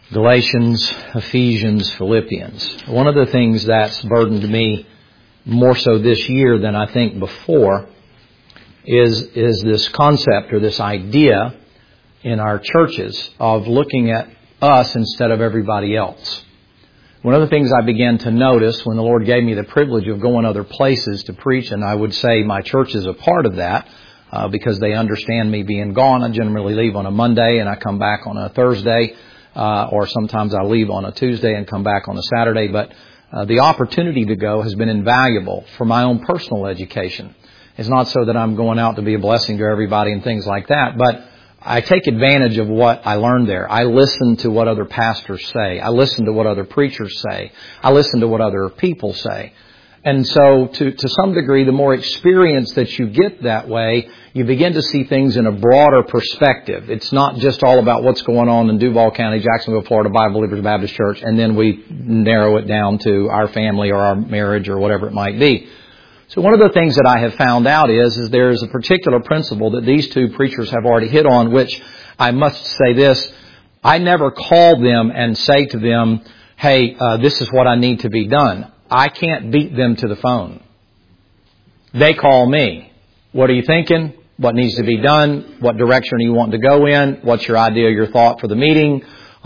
Galatians, Ephesians, Philippians. One of the things that's burdened me more so this year than I think before is this concept or this idea in our churches of looking at us instead of everybody else. One of the things I began to notice when the Lord gave me the privilege of going other places to preach, and I would say my church is a part of that because they understand me being gone. I generally leave on a Monday and I come back on a Thursday, or sometimes I leave on a Tuesday and come back on a Saturday. But the opportunity to go has been invaluable for my own personal education. It's not so that I'm going out to be a blessing to everybody and things like that, but I take advantage of what I learned there. I listen to what other pastors say. I listen to what other preachers say. I listen to what other people say. And so to some degree, the more experience that you get that way, you begin to see things in a broader perspective. It's not just all about what's going on in Duval County, Jacksonville, Florida, Bible Believers Baptist Church, and then we narrow it down to our family or our marriage or whatever it might be. So one of the things that I have found out is there's a particular principle that these two preachers have already hit on, which I must say this, I never call them and say to them, hey, this is what I need to be done. I can't beat them to the phone. They call me. What are you thinking? What needs to be done? What direction are you wanting to go in? What's your idea, your thought for the meeting?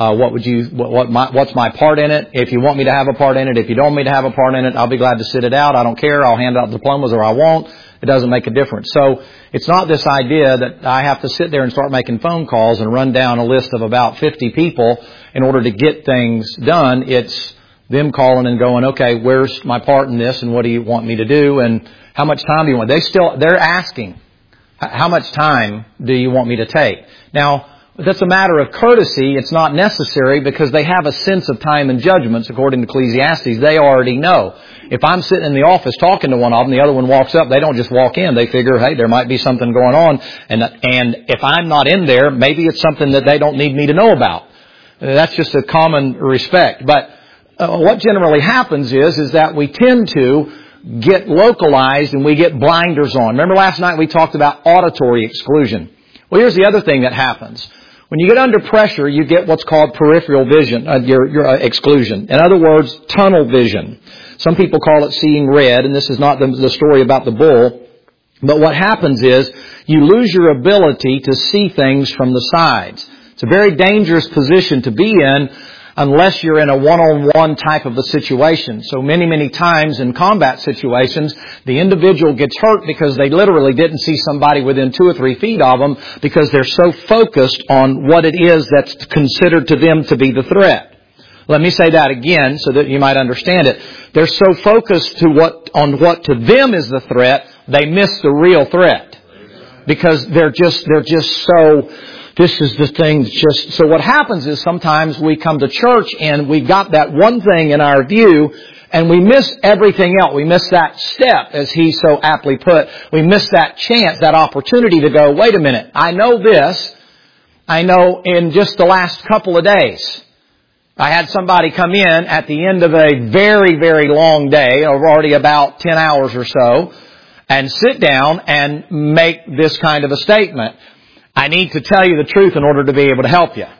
What's my part in it? If you want me to have a part in it, if you don't want me to have a part in it, I'll be glad to sit it out. I don't care. I'll hand out diplomas or I won't. It doesn't make a difference. So it's not this idea that I have to sit there and start making phone calls and run down a list of about 50 people in order to get things done. It's them calling and going, okay, where's my part in this and what do you want me to do and how much time do you want? They're asking, how much time do you want me to take? Now, if that's a matter of courtesy, it's not necessary because they have a sense of time and judgments according to Ecclesiastes. They already know. If I'm sitting in the office talking to one of them, the other one walks up, they don't just walk in. They figure, hey, there might be something going on. And if I'm not in there, maybe it's something that they don't need me to know about. That's just a common respect. But what generally happens is that we tend to get localized and we get blinders on. Remember last night we talked about auditory exclusion. Well, here's the other thing that happens. When you get under pressure, you get what's called peripheral vision, your exclusion. In other words, tunnel vision. Some people call it seeing red, and this is not the story about the bull. But what happens is you lose your ability to see things from the sides. It's a very dangerous position to be in unless you're in a one-on-one type of a situation. So many times in combat situations, the individual gets hurt because they literally didn't see somebody within 2 or 3 feet of them because they're so focused on what it is that's considered to them to be the threat. Let me say that again so that you might understand it. They're so focused on what to them is the threat, they miss the real threat. Because they're just so... This is the thing so what happens is sometimes we come to church and we got that one thing in our view and we miss everything else. We miss that step, as he so aptly put. We miss that chance, that opportunity to go, wait a minute, I know this. I know in just the last couple of days, I had somebody come in at the end of a very, very long day, already about 10 hours or so, and sit down and make this kind of a statement. I need to tell you the truth in order to be able to help you.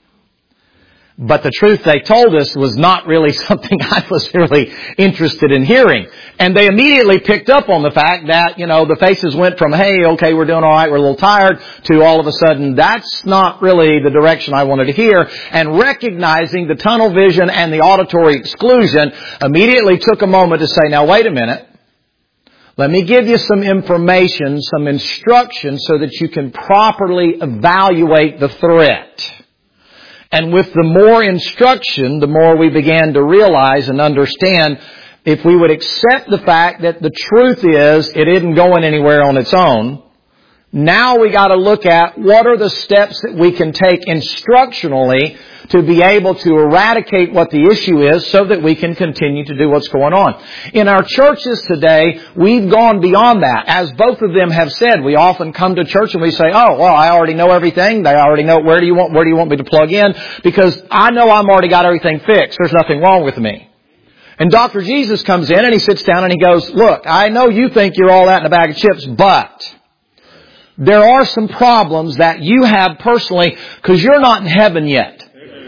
But the truth they told us was not really something I was really interested in hearing. And they immediately picked up on the fact that, the faces went from, hey, okay, we're doing all right, we're a little tired, to all of a sudden, that's not really the direction I wanted to hear. And recognizing the tunnel vision and the auditory exclusion, immediately took a moment to say, now wait a minute. Let me give you some information, some instruction so that you can properly evaluate the threat. And with the more instruction, the more we began to realize and understand if we would accept the fact that the truth is it isn't going anywhere on its own. Now we got to look at what are the steps that we can take instructionally to be able to eradicate what the issue is so that we can continue to do what's going on. In our churches today, we've gone beyond that. As both of them have said, we often come to church and we say, oh, well, I already know everything. They already know where do you want me to plug in? Because I know I'm already got everything fixed. There's nothing wrong with me. And Dr. Jesus comes in and he sits down and he goes, look, I know you think you're all that in a bag of chips, but there are some problems that you have personally because you're not in heaven yet.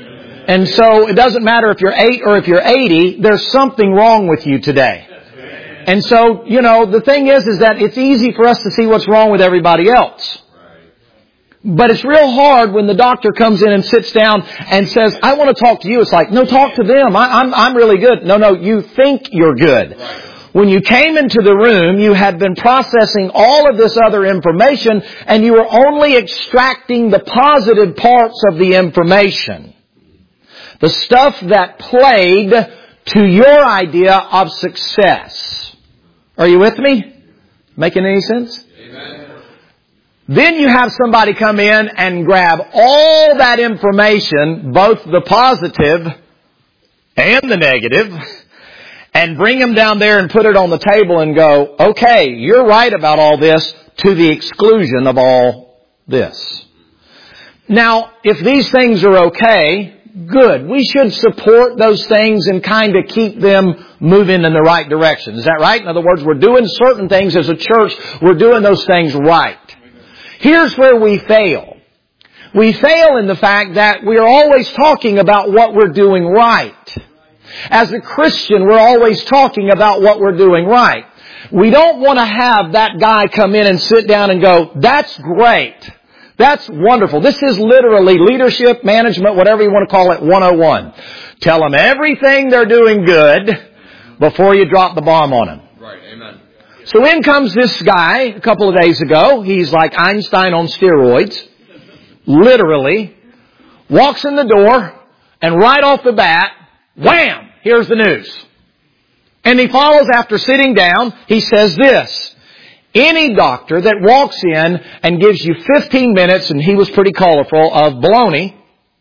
And so it doesn't matter if you're 8 or if you're 80, there's something wrong with you today. And so, the thing is that it's easy for us to see what's wrong with everybody else. But it's real hard when the doctor comes in and sits down and says, I want to talk to you. It's like, no, talk to them. I'm really good. No, you think you're good. When you came into the room, you had been processing all of this other information and you were only extracting the positive parts of the information. The stuff that played to your idea of success. Are you with me? Making any sense? Amen. Then you have somebody come in and grab all that information, both the positive and the negative, and bring them down there and put it on the table and go, okay, you're right about all this to the exclusion of all this. Now, if these things are okay, good. We should support those things and kind of keep them moving in the right direction. Is that right? In other words, we're doing certain things as a church. We're doing those things right. Here's where we fail. We fail in the fact that we are always talking about what we're doing right. As a Christian, we're always talking about what we're doing right. We don't want to have that guy come in and sit down and go, that's great. That's wonderful. This is literally leadership, management, whatever you want to call it, 101. Tell them everything they're doing good before you drop the bomb on them. Right, amen. So in comes this guy a couple of days ago. He's like Einstein on steroids. Literally. Walks in the door and right off the bat, wham, here's the news. And he follows after sitting down. He says this. Any doctor that walks in and gives you 15 minutes, and he was pretty colorful, of baloney,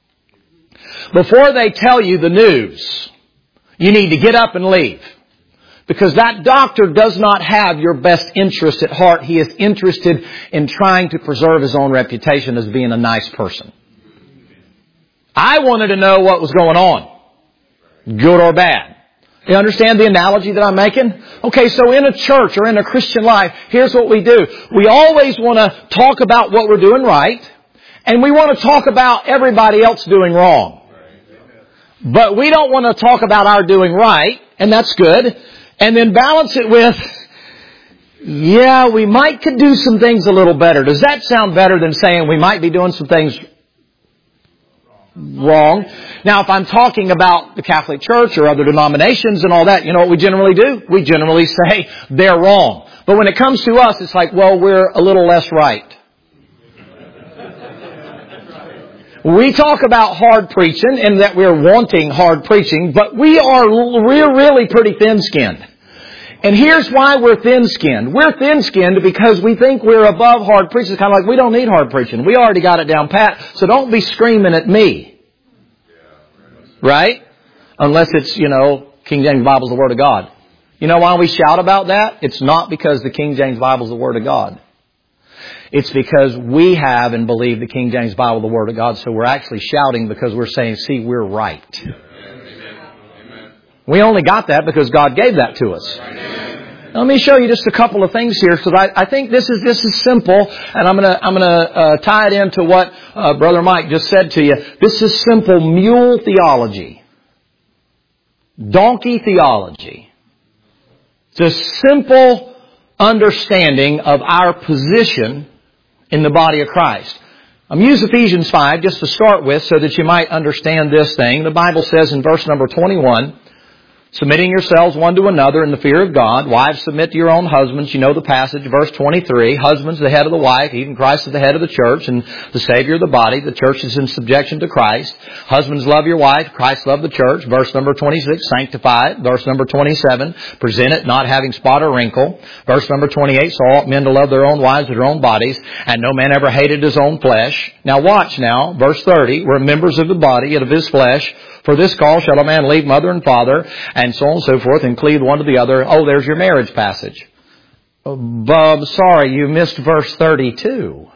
before they tell you the news, you need to get up and leave. Because that doctor does not have your best interest at heart. He is interested in trying to preserve his own reputation as being a nice person. I wanted to know what was going on, good or bad. You understand the analogy that I'm making? Okay, so in a church or in a Christian life, here's what we do. We always want to talk about what we're doing right, and we want to talk about everybody else doing wrong. But we don't want to talk about our doing right, and that's good, and then balance it with, yeah, we could do some things a little better. Does that sound better than saying we might be doing some things wrong? Now, if I'm talking about the Catholic Church or other denominations and all that, you know what we generally do? We generally say they're wrong. But when it comes to us, it's like, well, we're a little less right. We talk about hard preaching and that we're wanting hard preaching, but we're really pretty thin-skinned. And here's why we're thin-skinned. We're thin-skinned because we think we're above hard preaching. It's kind of like, we don't need hard preaching. We already got it down pat, so don't be screaming at me. Right? Unless it's, King James Bible is the Word of God. You know why we shout about that? It's not because the King James Bible is the Word of God. It's because we have and believe the King James Bible is the Word of God, so we're actually shouting because we're saying, see, we're right. Amen. We only got that because God gave that to us. Now, let me show you just a couple of things here, because I think this is simple, and I'm gonna tie it into what Brother Mike just said to you. This is simple mule theology, donkey theology. It's a simple understanding of our position in the body of Christ. I'm using Ephesians 5 just to start with, so that you might understand this thing. The Bible says in verse number 21. Submitting yourselves one to another in the fear of God. Wives, submit to your own husbands. You know the passage, verse 23. Husbands, the head of the wife. Even Christ is the head of the church and the Savior of the body. The church is in subjection to Christ. Husbands, love your wife. Christ loved the church. Verse number 26, sanctify it. Verse number 27, present it, not having spot or wrinkle. Verse number 28, so ought men to love their own wives with their own bodies. And no man ever hated his own flesh. Now watch now. Verse 30, we're members of the body and of his flesh. For this cause shall a man leave mother and father, and so on and so forth, and cleave one to the other. Oh, there's your marriage passage. Bob, sorry, you missed verse 32.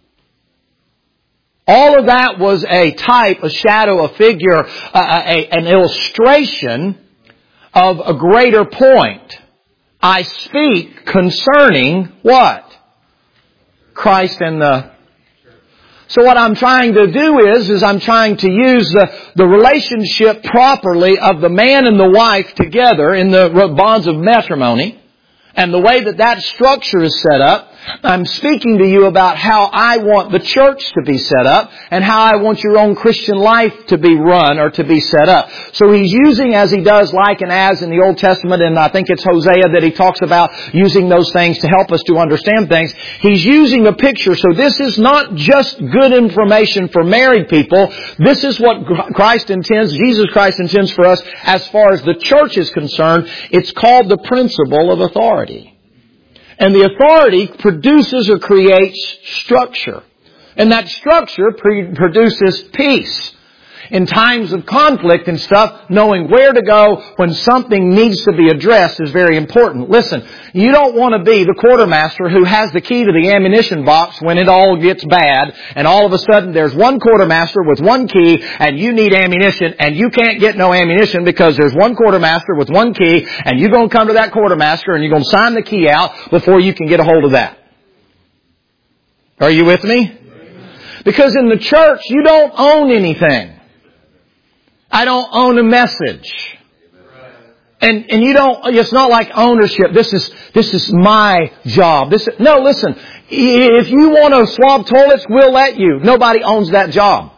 All of that was a type, a shadow, a figure, an illustration of a greater point. I speak concerning what? Christ and the... So what I'm trying to do is I'm trying to use the relationship properly of the man and the wife together in the bonds of matrimony. And the way that structure is set up, I'm speaking to you about how I want the church to be set up and how I want your own Christian life to be run or to be set up. So he's using, as he does, like and as in the Old Testament, and I think it's Hosea that he talks about using those things to help us to understand things. He's using a picture. So this is not just good information for married people. This is what Christ intends, Jesus Christ intends for us as far as the church is concerned. It's called the principle of authority. And the authority produces or creates structure. And that structure produces peace. In times of conflict and stuff, knowing where to go when something needs to be addressed is very important. Listen, you don't want to be the quartermaster who has the key to the ammunition box when it all gets bad, and all of a sudden there's one quartermaster with one key and you need ammunition and you can't get no ammunition because there's one quartermaster with one key and you're going to come to that quartermaster and you're going to sign the key out before you can get a hold of that. Are you with me? Because in the church you don't own anything. I don't own a message. And you don't, it's not like ownership. This is my job. No, listen. If you want to swab toilets, we'll let you. Nobody owns that job.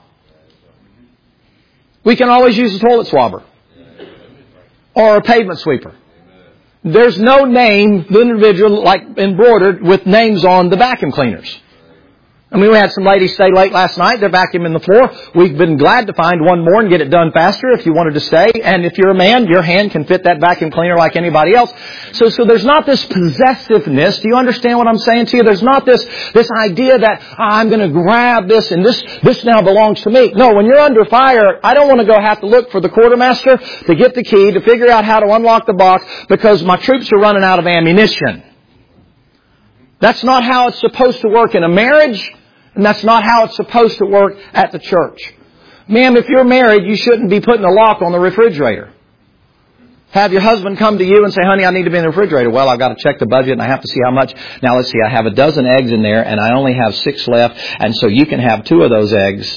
We can always use a toilet swabber. Or a pavement sweeper. There's no name, the individual, like embroidered with names on the vacuum cleaners. I mean, we had some ladies stay late last night. They're vacuuming the floor. We've been glad to find one more and get it done faster if you wanted to stay. And if you're a man, your hand can fit that vacuum cleaner like anybody else. So there's not this possessiveness. Do you understand what I'm saying to you? There's not this idea that I'm going to grab this and this now belongs to me. No, when you're under fire, I don't want to have to look for the quartermaster to get the key, to figure out how to unlock the box because my troops are running out of ammunition. That's not how it's supposed to work in a marriage. And that's not how it's supposed to work at the church. Ma'am, if you're married, you shouldn't be putting a lock on the refrigerator. Have your husband come to you and say, honey, I need to be in the refrigerator. Well, I've got to check the budget and I have to see how much. Now let's see, I have a dozen eggs in there and I only have 6 left. And so you can have 2 of those eggs.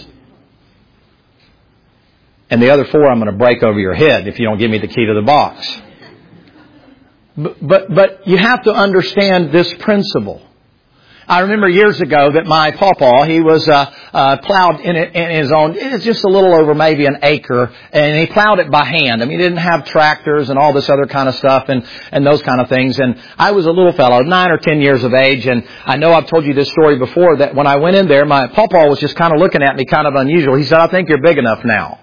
And the other 4 I'm going to break over your head if you don't give me the key to the box. But you have to understand this principle. I remember years ago that my pawpaw, he was plowed in his own, it's just a little over maybe an acre, and he plowed it by hand. I mean, he didn't have tractors and all this other kind of stuff and those kind of things. And I was a little fellow, 9 or 10 years of age, and I know I've told you this story before, that when I went in there, my pawpaw was just kind of looking at me kind of unusual. He said, I think you're big enough now.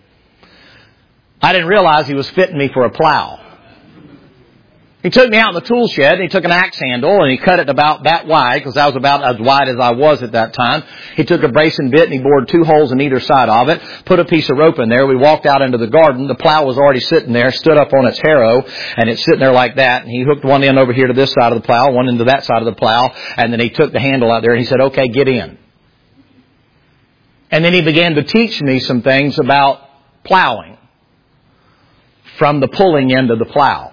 I didn't realize he was fitting me for a plow. He took me out in the tool shed, and he took an axe handle, and he cut it about that wide, because I was about as wide as I was at that time. He took a bracing bit, and he bored 2 holes in either side of it, put a piece of rope in there. We walked out into the garden. The plow was already sitting there, stood up on its harrow, and it's sitting there like that. And he hooked one end over here to this side of the plow, one into that side of the plow, and then he took the handle out there, and he said, okay, get in. And then he began to teach me some things about plowing from the pulling end of the plow.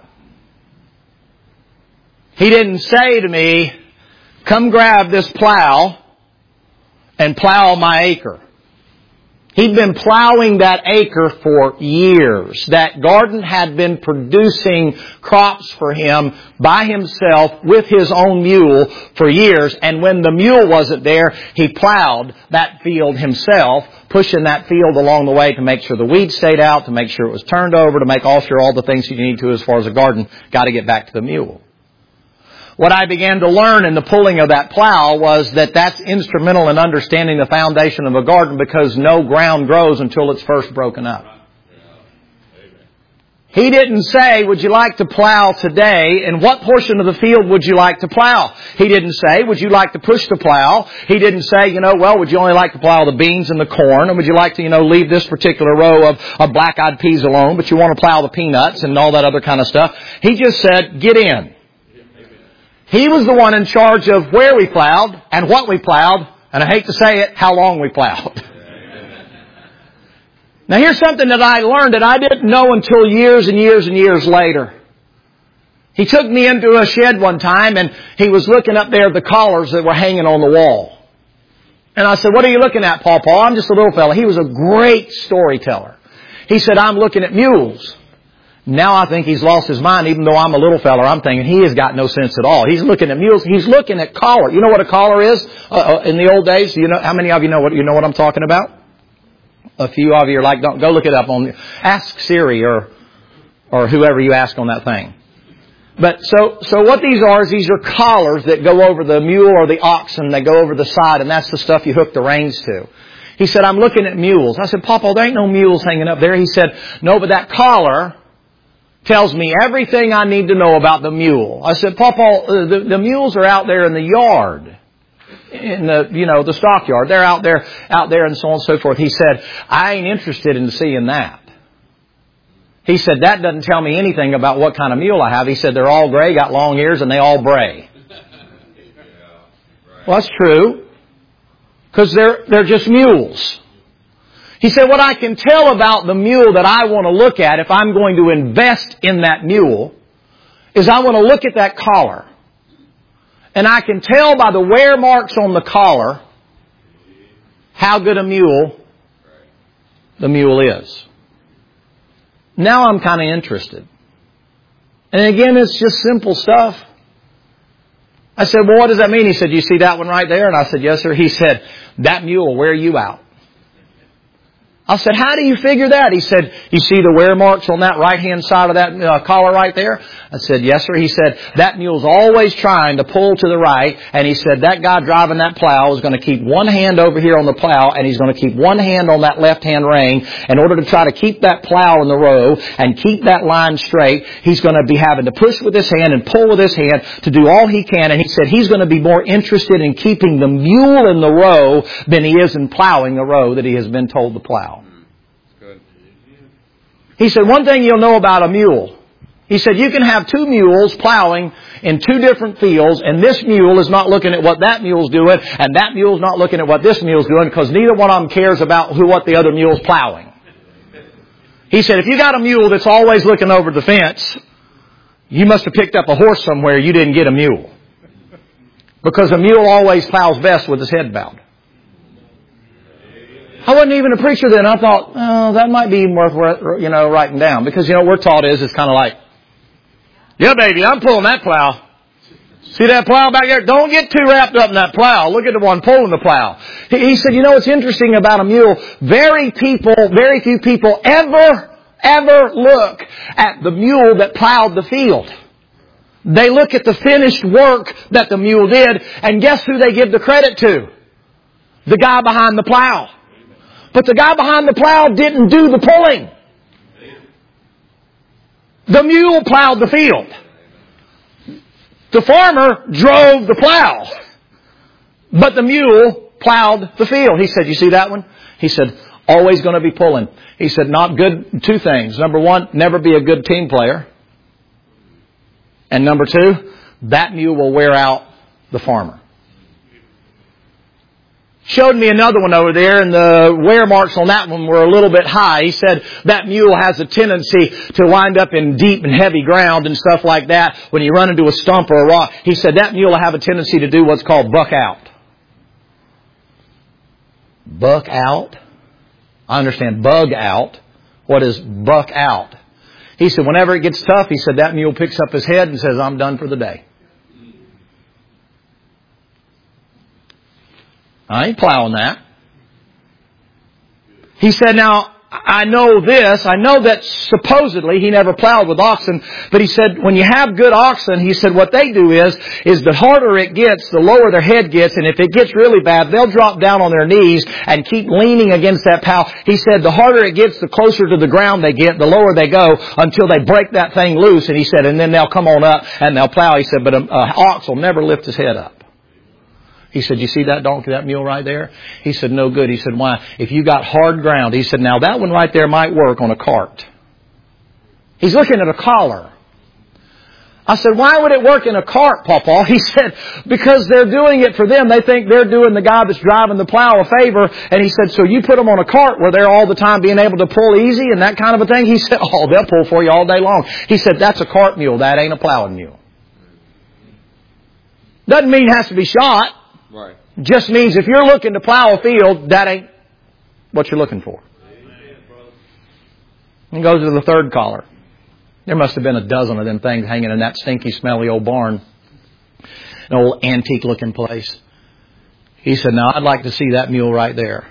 He didn't say to me, come grab this plow and plow my acre. He'd been plowing that acre for years. That garden had been producing crops for him by himself with his own mule for years. And when the mule wasn't there, he plowed that field himself, pushing that field along the way to make sure the weeds stayed out, to make sure it was turned over, to make sure all the things you need to as far as a garden. Got to get back to the mule. What I began to learn in the pulling of that plow was that that's instrumental in understanding the foundation of a garden, because no ground grows until it's first broken up. He didn't say, would you like to plow today? And what portion of the field would you like to plow? He didn't say, would you like to push the plow? He didn't say, would you only like to plow the beans and the corn? Or would you like to, leave this particular row of black-eyed peas alone, but you want to plow the peanuts and all that other kind of stuff? He just said, get in. He was the one in charge of where we plowed and what we plowed, and I hate to say it, how long we plowed. Now here's something that I learned that I didn't know until years and years and years later. He took me into a shed one time, and he was looking up there at the collars that were hanging on the wall. And I said, what are you looking at, Paw Paw? I'm just a little fella. He was a great storyteller. He said, I'm looking at mules. Now I think he's lost his mind, even though I'm a little fella. I'm thinking he has got no sense at all. He's looking at mules. He's looking at collar. You know what a collar is? In the old days, you know, how many of you know what I'm talking about? A few of you are like, don't go look it up ask Siri or whoever you ask on that thing. But so what these are is these are collars that go over the mule or the oxen. They go over the side, and that's the stuff you hook the reins to. He said, I'm looking at mules. I said, Papa, there ain't no mules hanging up there. He said, no, but that collar tells me everything I need to know about the mule. I said, Papa, the mules are out there in the yard, in the stockyard. They're out there, and so on and so forth. He said, I ain't interested in seeing that. He said, that doesn't tell me anything about what kind of mule I have. He said, they're all gray, got long ears, and they all bray. Well, that's true, because they're just mules. He said, what I can tell about the mule that I want to look at if I'm going to invest in that mule is I want to look at that collar. And I can tell by the wear marks on the collar how good a mule the mule is. Now I'm kind of interested. And again, it's just simple stuff. I said, well, what does that mean? He said, you see that one right there? And I said, yes, sir. He said, that mule will wear you out. I said, how do you figure that? He said, you see the wear marks on that right-hand side of that collar right there? I said, yes, sir. He said, that mule's always trying to pull to the right. And he said, that guy driving that plow is going to keep one hand over here on the plow, and he's going to keep one hand on that left-hand rein in order to try to keep that plow in the row and keep that line straight. He's going to be having to push with his hand and pull with his hand to do all he can. And he said he's going to be more interested in keeping the mule in the row than he is in plowing the row that he has been told to plow. He said, one thing you'll know about a mule. He said, you can have two mules plowing in two different fields, and this mule is not looking at what that mule's doing, and that mule's not looking at what this mule's doing, because neither one of them cares about what the other mule's plowing. He said, if you got a mule that's always looking over the fence, you must have picked up a horse somewhere. You didn't get a mule. Because a mule always plows best with his head bowed. I wasn't even a preacher then. I thought, oh, that might be worth, writing down. Because, what we're taught is it's kind of like, yeah, baby, I'm pulling that plow. See that plow back there? Don't get too wrapped up in that plow. Look at the one pulling the plow. He said, what's interesting about a mule? Very few people ever look at the mule that plowed the field. They look at the finished work that the mule did, and guess who they give the credit to? The guy behind the plow. But the guy behind the plow didn't do the pulling. The mule plowed the field. The farmer drove the plow. But the mule plowed the field. He said, you see that one? He said, always going to be pulling. He said, not good. Two things. Number one, never be a good team player. And number two, that mule will wear out the farmer. Showed me another one over there, and the wear marks on that one were a little bit high. He said that mule has a tendency to wind up in deep and heavy ground and stuff like that when you run into a stump or a rock. He said that mule will have a tendency to do what's called buck out. Buck out? I understand bug out. What is buck out? He said whenever it gets tough, he said that mule picks up his head and says, I'm done for the day. I ain't plowing that. He said, now, I know this. I know that supposedly he never plowed with oxen. But he said, when you have good oxen, he said, what they do is the harder it gets, the lower their head gets. And if it gets really bad, they'll drop down on their knees and keep leaning against that plow. He said, the harder it gets, the closer to the ground they get, the lower they go until they break that thing loose. And he said, and then they'll come on up and they'll plow. He said, but an ox will never lift his head up. He said, you see that donkey, that mule right there? He said, no good. He said, why? If you got hard ground. He said, now that one right there might work on a cart. He's looking at a collar. I said, why would it work in a cart, Pawpaw? He said, because they're doing it for them. They think they're doing the guy that's driving the plow a favor. And he said, so you put them on a cart where they're all the time being able to pull easy and that kind of a thing? He said, oh, they'll pull for you all day long. He said, that's a cart mule. That ain't a plowing mule. Doesn't mean it has to be shot. Right. Just means if you're looking to plow a field, that ain't what you're looking for. And goes to the third collar. There must have been a dozen of them things hanging in that stinky, smelly old barn. An old antique-looking place. He said, now I'd like to see that mule right there.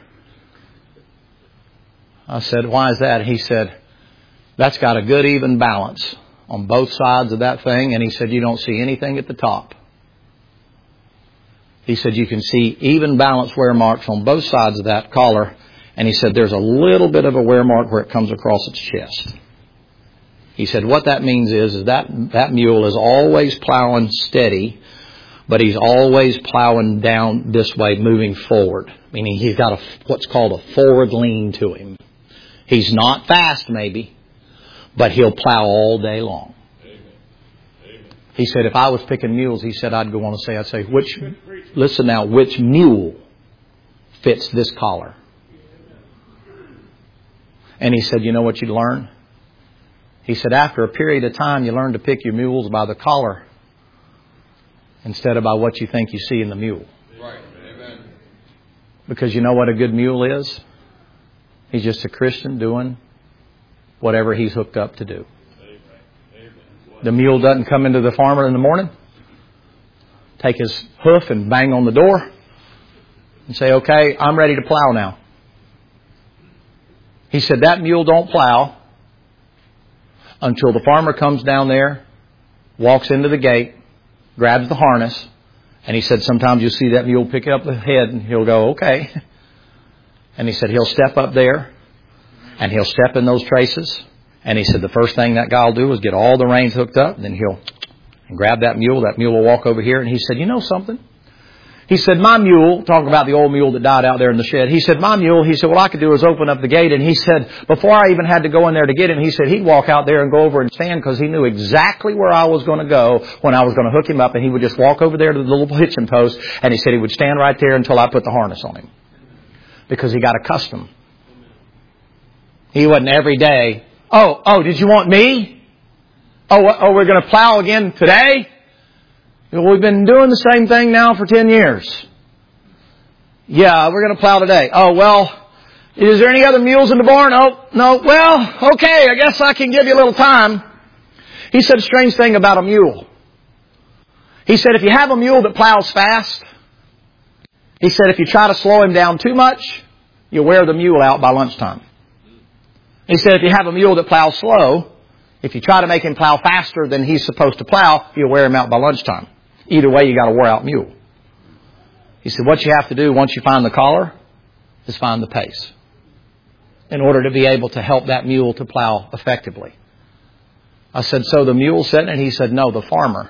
I said, why is that? He said, that's got a good even balance on both sides of that thing. And he said, you don't see anything at the top. He said, you can see even balance wear marks on both sides of that collar. And he said, there's a little bit of a wear mark where it comes across its chest. He said, what that means is that mule is always plowing steady, but he's always plowing down this way, moving forward. Meaning he's got what's called a forward lean to him. He's not fast maybe, but he'll plow all day long. He said, if I was picking mules, he said, I'd say, which mule fits this collar? And he said, you know what you'd learn? He said, after a period of time, you learn to pick your mules by the collar instead of by what you think you see in the mule. Right. Amen. Because you know what a good mule is? He's just a Christian doing whatever he's hooked up to do. The mule doesn't come into the farmer in the morning, take his hoof and bang on the door and say, okay, I'm ready to plow now. He said that mule don't plow until the farmer comes down there, walks into the gate, grabs the harness, and he said sometimes you'll see that mule pick up the head and he'll go, okay. And he said he'll step up there and he'll step in those traces. And he said the first thing that guy will do is get all the reins hooked up, and then he'll grab that mule. That mule will walk over here. And he said, you know something? He said, my mule, talking about the old mule that died out there in the shed. He said, my mule, he said, what I could do is open up the gate. And he said, before I even had to go in there to get him, he said he'd walk out there and go over and stand because he knew exactly where I was going to go when I was going to hook him up. And he would just walk over there to the little hitching post. And he said he would stand right there until I put the harness on him because he got accustomed. He wasn't every day. Oh, did you want me? Oh, we're going to plow again today? Well, we've been doing the same thing now for 10 years. Yeah, we're going to plow today. Oh, well, is there any other mules in the barn? Oh, no. Well, okay, I guess I can give you a little time. He said a strange thing about a mule. He said if you have a mule that plows fast, he said if you try to slow him down too much, you'll wear the mule out by lunchtime. He said if you have a mule that plows slow, if you try to make him plow faster than he's supposed to plow, you'll wear him out by lunchtime. Either way, you got a wore-out mule. He said what you have to do once you find the collar is find the pace in order to be able to help that mule to plow effectively. I said, so the mule said, and he said, no, the farmer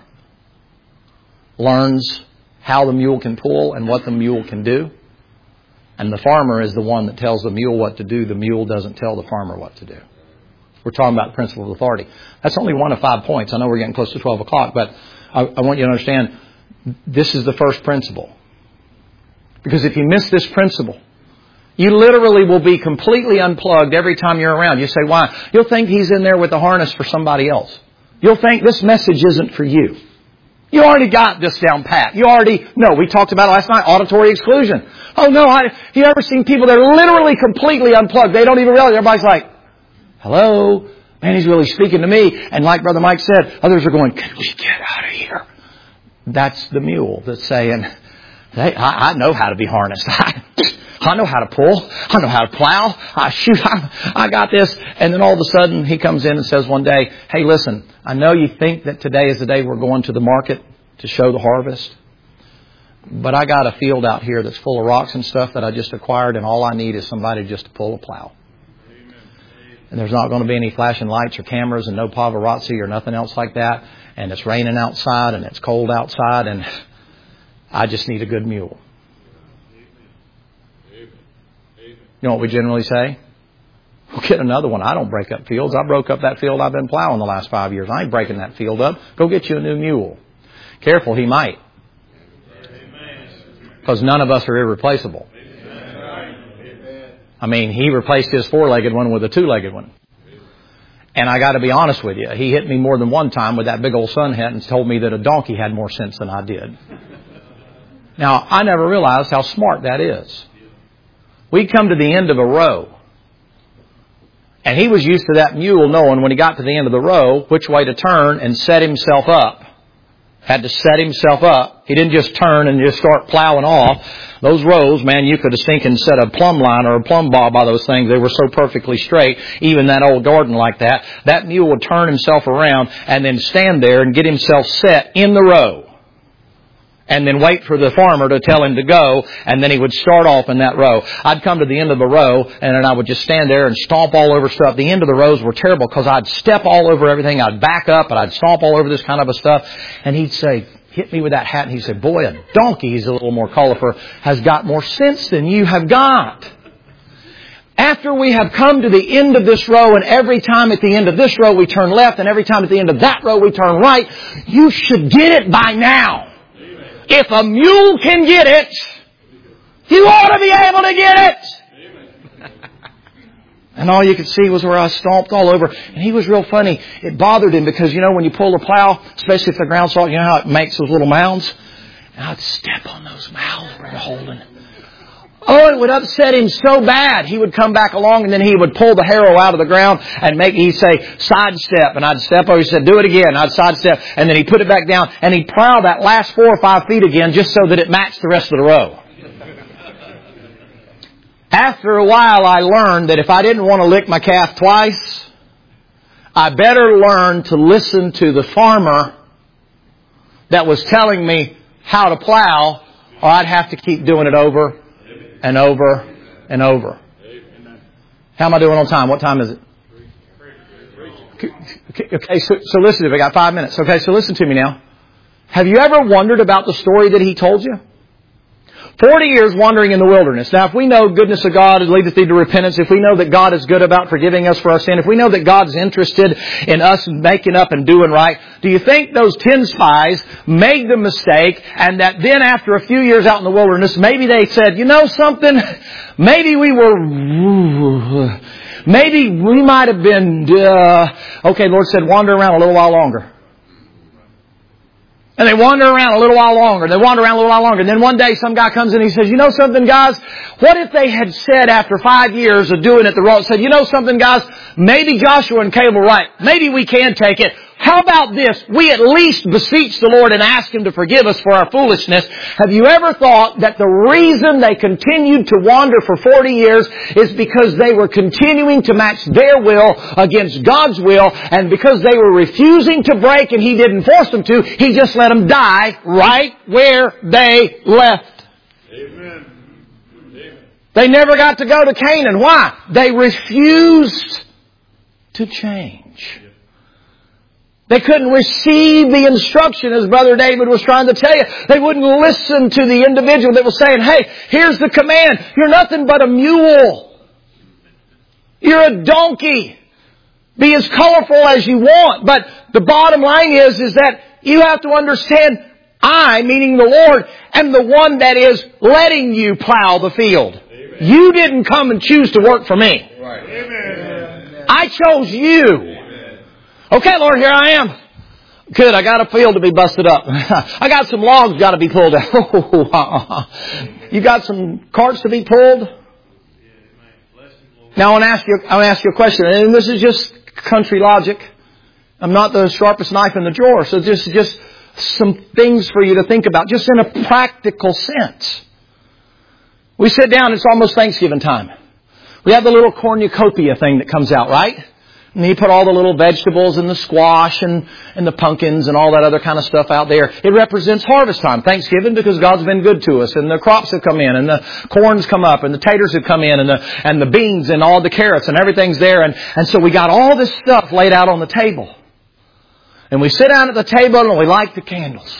learns how the mule can pull and what the mule can do. And the farmer is the one that tells the mule what to do. The mule doesn't tell the farmer what to do. We're talking about the principle of authority. That's only one of 5 points. I know we're getting close to 12 o'clock, but I want you to understand this is the first principle. Because if you miss this principle, you literally will be completely unplugged every time you're around. You say, why? You'll think he's in there with the harness for somebody else. You'll think this message isn't for you. You already got this down pat. You already know. We talked about it last night, auditory exclusion. Oh no, you ever seen people that are literally completely unplugged? They don't even realize. Everybody's like, hello? Man, he's really speaking to me. And like Brother Mike said, others are going, can we get out of here? That's the mule that's saying, hey, I know how to be harnessed. I know how to pull. I know how to plow. I got this. And then all of a sudden he comes in and says one day, hey, listen, I know you think that today is the day we're going to the market to show the harvest. But I got a field out here that's full of rocks and stuff that I just acquired, and all I need is somebody just to pull a plow. Amen. And there's not going to be any flashing lights or cameras and no paparazzi or nothing else like that. And it's raining outside and it's cold outside, and I just need a good mule. You know what we generally say? We'll get another one. I don't break up fields. I broke up that field I've been plowing the last 5 years. I ain't breaking that field up. Go get you a new mule. Careful, he might. Because none of us are irreplaceable. I mean, he replaced his 4-legged one with a 2-legged one. And I got to be honest with you, he hit me more than one time with that big old sun hat and told me that a donkey had more sense than I did. Now, I never realized how smart that is. We'd come to the end of a row. And he was used to that mule knowing when he got to the end of the row which way to turn and set himself up. Had to set himself up. He didn't just turn and just start plowing off. Those rows, man, you could have stinking set a plumb line or a plumb bob by those things. They were so perfectly straight. Even that old garden like that. That mule would turn himself around and then stand there and get himself set in the row. And then wait for the farmer to tell him to go, and then he would start off in that row. I'd come to the end of the row, and then I would just stand there and stomp all over stuff. The end of the rows were terrible because I'd step all over everything. I'd back up, and I'd stomp all over this kind of a stuff. And he'd say, hit me with that hat, and he'd say, boy, a donkey, he's a little more colorful, has got more sense than you have got. After we have come to the end of this row, and every time at the end of this row we turn left, and every time at the end of that row we turn right, you should get it by now. If a mule can get it, you ought to be able to get it. And all you could see was where I stomped all over. And he was real funny. It bothered him because, you know, when you pull the plow, especially if the ground's soft, you know how it makes those little mounds? And I'd step on those mounds, Brother Holden. Oh, it would upset him so bad. He would come back along and then he would pull the harrow out of the ground and he'd say, sidestep. And I'd step over. He said, do it again. I'd sidestep. And then he'd put it back down and he'd plow that last 4 or 5 feet again just so that it matched the rest of the row. After a while, I learned that if I didn't want to lick my calf twice, I better learn to listen to the farmer that was telling me how to plow, or I'd have to keep doing it over and over and over. How am I doing on time? What time is it? Okay, so listen to me. I got 5 minutes. Okay, so listen to me now. Have you ever wondered about the story that he told you? 40 years wandering in the wilderness. Now, if we know goodness of God leadeth thee to repentance, if we know that God is good about forgiving us for our sin, if we know that God's interested in us making up and doing right, do you think those 10 spies made the mistake and that then after a few years out in the wilderness, maybe they said, you know something, maybe we might have been, okay, Lord said, wander around a little while longer. And they wander around a little while longer. They wander around a little while longer. And then one day some guy comes in and he says, you know something, guys? What if they had said after 5 years of doing it the wrong, said, you know something, guys? Maybe Joshua and Caleb were right. Maybe we can take it. How about this? We at least beseech the Lord and ask Him to forgive us for our foolishness. Have you ever thought that the reason they continued to wander for 40 years is because they were continuing to match their will against God's will, and because they were refusing to break and He didn't force them to, He just let them die right where they left. Amen. Amen. They never got to go to Canaan. Why? They refused to change. They couldn't receive the instruction, as Brother David was trying to tell you. They wouldn't listen to the individual that was saying, hey, here's the command. You're nothing but a mule. You're a donkey. Be as colorful as you want. But the bottom line is that you have to understand, I, meaning the Lord, am the one that is letting you plow the field. Amen. You didn't come and choose to work for me. Right. Amen. I chose you. Okay, Lord, here I am. Good, I got a field to be busted up. I got some logs got to be pulled out. You got some carts to be pulled? Now I want to ask you a question, and this is just country logic. I'm not the sharpest knife in the drawer, so just some things for you to think about, just in a practical sense. We sit down, it's almost Thanksgiving time. We have the little cornucopia thing that comes out, right? And you put all the little vegetables and the squash and the pumpkins and all that other kind of stuff out there. It represents harvest time, Thanksgiving, because God's been good to us. And the crops have come in, and the corn's come up, and the taters have come in, and the beans and all the carrots and everything's there. And so we got all this stuff laid out on the table. And we sit down at the table and we light the candles.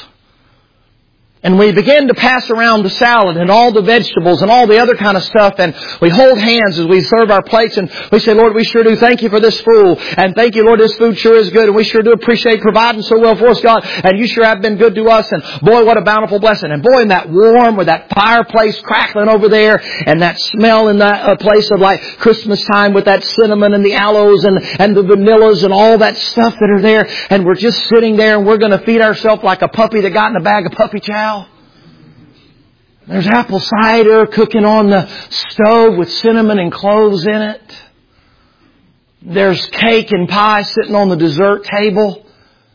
And we begin to pass around the salad and all the vegetables and all the other kind of stuff. And we hold hands as we serve our plates. And we say, Lord, we sure do thank you for this food. And thank you, Lord, this food sure is good. And we sure do appreciate providing so well for us, God. And you sure have been good to us. And boy, what a bountiful blessing. And boy, in that warm with that fireplace crackling over there. And that smell in that place of like Christmas time with that cinnamon and the aloes and the vanillas and all that stuff that are there. And we're just sitting there and we're going to feed ourselves like a puppy that got in a bag of puppy chow. There's apple cider cooking on the stove with cinnamon and cloves in it. There's cake and pie sitting on the dessert table.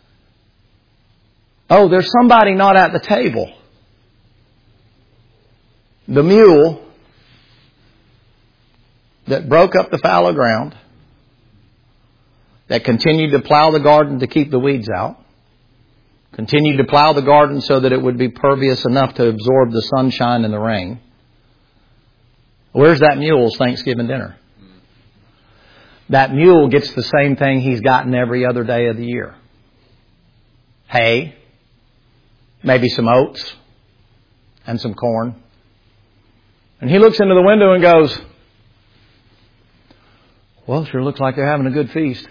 Oh, there's somebody not at the table. The mule that broke up the fallow ground, that continued to plow the garden to keep the weeds out, continued to plow the garden so that it would be pervious enough to absorb the sunshine and the rain. Where's that mule's Thanksgiving dinner? That mule gets the same thing he's gotten every other day of the year. Hay, maybe some oats, and some corn. And he looks into the window and goes, well, sure looks like they're having a good feast.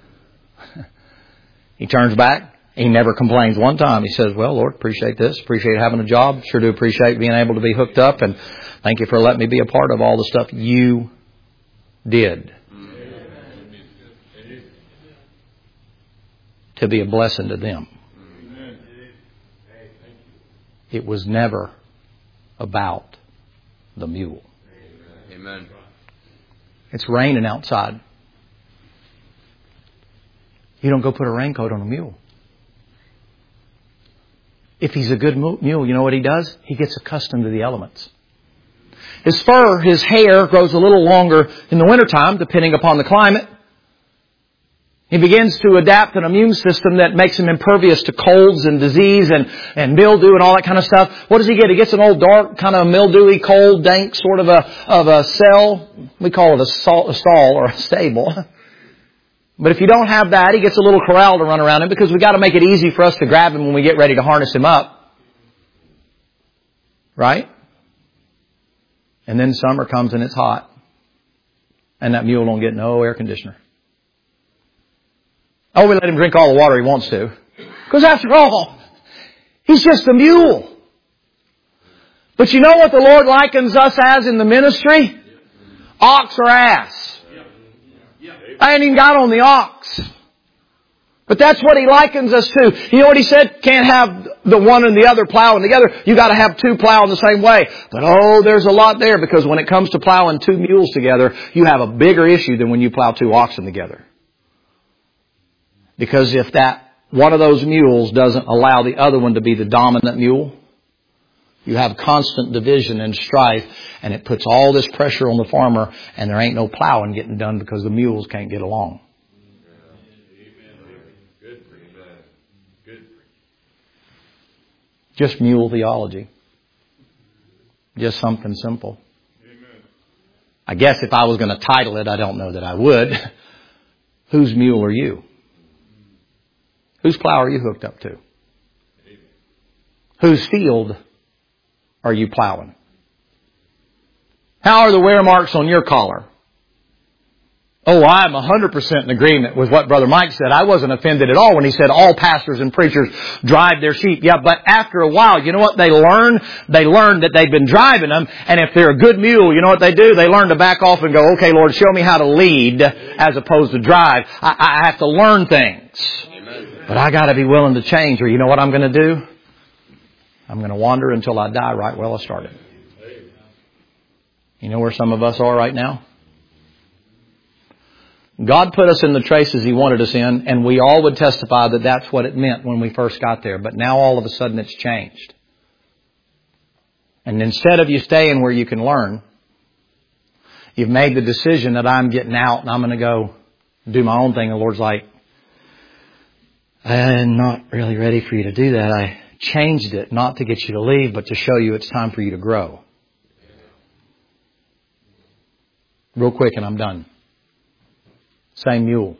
He turns back. He never complains one time. He says, well, Lord, appreciate this. Appreciate having a job. Sure do appreciate being able to be hooked up. And thank you for letting me be a part of all the stuff you did. To be a blessing to them. It was never about the mule. Amen. It's raining outside. You don't go put a raincoat on a mule. If he's a good mule, you know what he does? He gets accustomed to the elements. His fur, his hair grows a little longer in the wintertime, depending upon the climate. He begins to adapt an immune system that makes him impervious to colds and disease and mildew and all that kind of stuff. What does he get? He gets an old dark, kind of mildewy, cold, dank sort of a cell. We call it a stall or a stable. But if you don't have that, he gets a little corral to run around in because we've got to make it easy for us to grab him when we get ready to harness him up. Right? And then summer comes and it's hot. And that mule don't get no air conditioner. Oh, we let him drink all the water he wants to. Because after all, he's just a mule. But you know what the Lord likens us as in the ministry? Ox or ass. I ain't even got on the ox. But that's what He likens us to. You know what He said? Can't have the one and the other plowing together. You got to have two plowing the same way. But oh, there's a lot there because when it comes to plowing two mules together, you have a bigger issue than when you plow two oxen together. Because if that one of those mules doesn't allow the other one to be the dominant mule, you have constant division and strife, and it puts all this pressure on the farmer, and there ain't no plowing getting done because the mules can't get along. Just mule theology. Just something simple. I guess if I was going to title it, I don't know that I would. Whose mule are you? Whose plow are you hooked up to? Whose field are you plowing? How are the wear marks on your collar? Oh, I'm 100% in agreement with what Brother Mike said. I wasn't offended at all when he said all pastors and preachers drive their sheep. Yeah, but after a while, you know what they learn? They learn that they've been driving them. And if they're a good mule, you know what they do? They learn to back off and go, okay, Lord, show me how to lead as opposed to drive. I have to learn things. But I got to be willing to change. Or you know what I'm going to do? I'm going to wander until I die right where I started. You know where some of us are right now? God put us in the traces He wanted us in, and we all would testify that that's what it meant when we first got there. But now all of a sudden it's changed. And instead of you staying where you can learn, you've made the decision that I'm getting out and I'm going to go do my own thing. And the Lord's like, I'm not really ready for you to do that. I changed it not to get you to leave, but to show you it's time for you to grow. Real quick and I'm done. Same mule.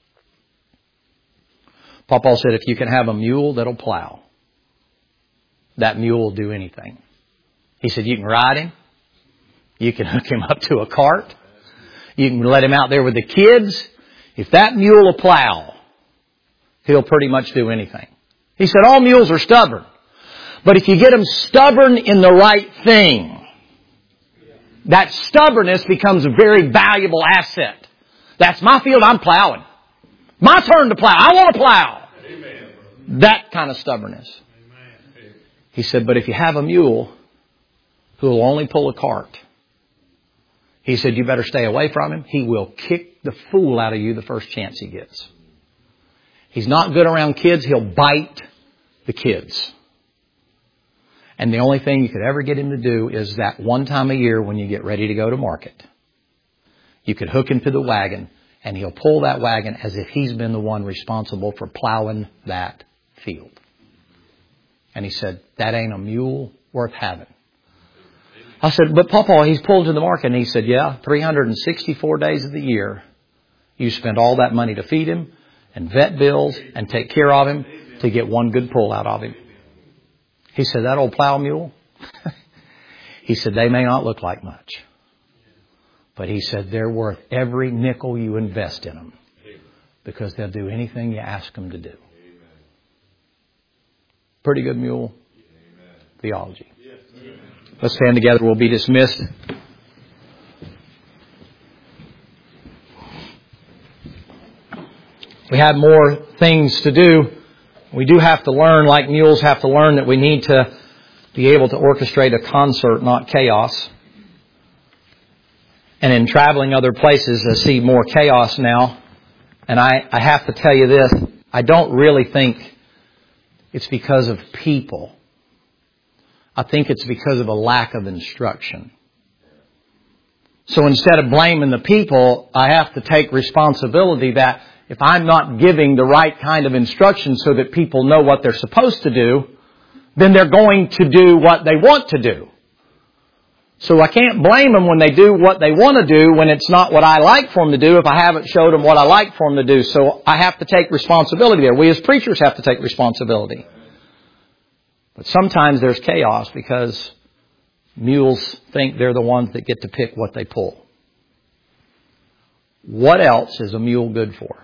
Paul said if you can have a mule that'll plow, that mule will do anything. He said you can ride him. You can hook him up to a cart. You can let him out there with the kids. If that mule will plow, he'll pretty much do anything. He said all mules are stubborn. But if you get them stubborn in the right thing, that stubbornness becomes a very valuable asset. That's my field, I'm plowing. My turn to plow. I want to plow. Amen. That kind of stubbornness. Amen. He said, but if you have a mule who will only pull a cart. He said, you better stay away from him. He will kick the fool out of you the first chance he gets. He's not good around kids. He'll bite the kids. And the only thing you could ever get him to do is that one time a year when you get ready to go to market. You could hook him to the wagon and he'll pull that wagon as if he's been the one responsible for plowing that field. And he said, that ain't a mule worth having. I said, but Papa, he's pulled to the market. And he said, yeah, 364 days of the year, you spend all that money to feed him and vet bills and take care of him to get one good pull out of him. He said, that old plow mule, he said, they may not look like much. But he said, they're worth every nickel you invest in them because they'll do anything you ask them to do. Pretty good mule theology. Let's stand together. We'll be dismissed. We have more things to do. We do have to learn, like mules have to learn, that we need to be able to orchestrate a concert, not chaos. And in traveling other places, I see more chaos now. And I have to tell you this, I don't really think it's because of people. I think it's because of a lack of instruction. So instead of blaming the people, I have to take responsibility that if I'm not giving the right kind of instruction so that people know what they're supposed to do, then they're going to do what they want to do. So I can't blame them when they do what they want to do when it's not what I like for them to do if I haven't showed them what I like for them to do. So I have to take responsibility there. We as preachers have to take responsibility. But sometimes there's chaos because mules think they're the ones that get to pick what they pull. What else is a mule good for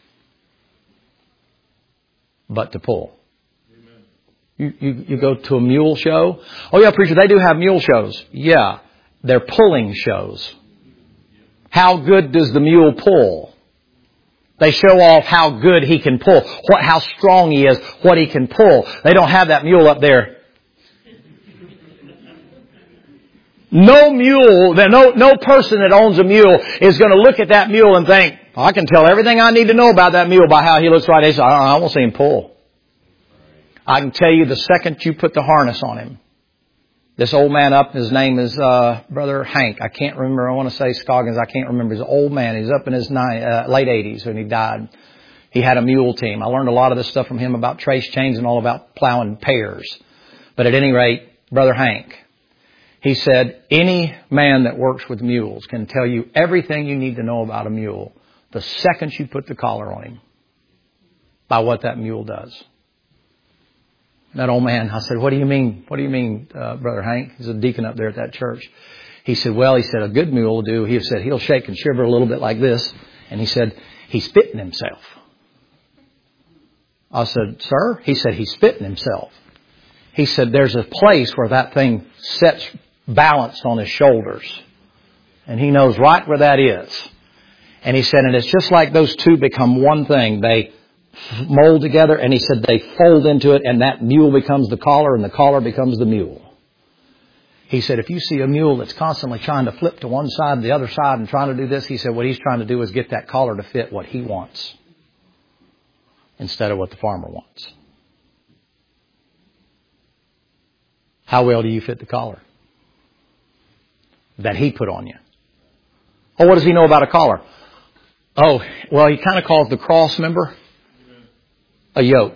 but to pull? You go to a mule show. Oh yeah, preacher, they do have mule shows. Yeah, they're pulling shows. How good does the mule pull? They show off how good he can pull, how strong he is, what he can pull. They don't have that mule up there. No mule, no person that owns a mule is going to look at that mule and think, I can tell everything I need to know about that mule by how he looks right. They say, I won't see him pull. I can tell you the second you put the harness on him. This old man up, his name is Brother Hank. I can't remember. I want to say Scoggins. I can't remember. He's an old man. He's up in his late 80s when he died. He had a mule team. I learned a lot of this stuff from him about trace chains and all about plowing pairs. But at any rate, Brother Hank, he said, any man that works with mules can tell you everything you need to know about a mule the second you put the collar on him by what that mule does. That old man, I said, what do you mean? What do you mean, Brother Hank? He's a deacon up there at that church. He said, well, he said, a good mule will do. He said, he'll shake and shiver a little bit like this. And he said, he's fitting himself. I said, sir? He said, he's fitting himself. He said, there's a place where that thing sets balanced on his shoulders. And he knows right where that is. And he said, and it's just like those two become one thing. They mold together, and he said they fold into it, and that mule becomes the collar, and the collar becomes the mule. He said, if you see a mule that's constantly trying to flip to one side and the other side and trying to do this, he said what he's trying to do is get that collar to fit what he wants instead of what the farmer wants. How well do you fit the collar that he put on you? Oh, what does he know about a collar? Oh, well, he kind of calls the cross, remember? A yoke.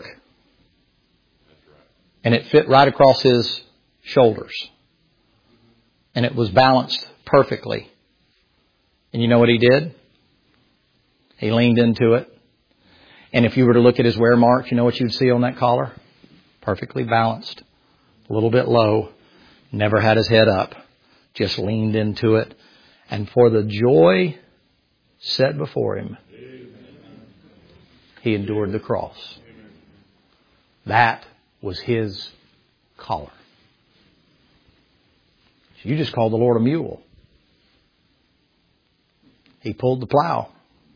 And it fit right across his shoulders. And it was balanced perfectly. And you know what he did? He leaned into it. And if you were to look at his wear marks, you know what you'd see on that collar? Perfectly balanced. A little bit low. Never had his head up. Just leaned into it. And for the joy set before him, he endured the cross. That was his collar. You just called the Lord a mule. He pulled the plow.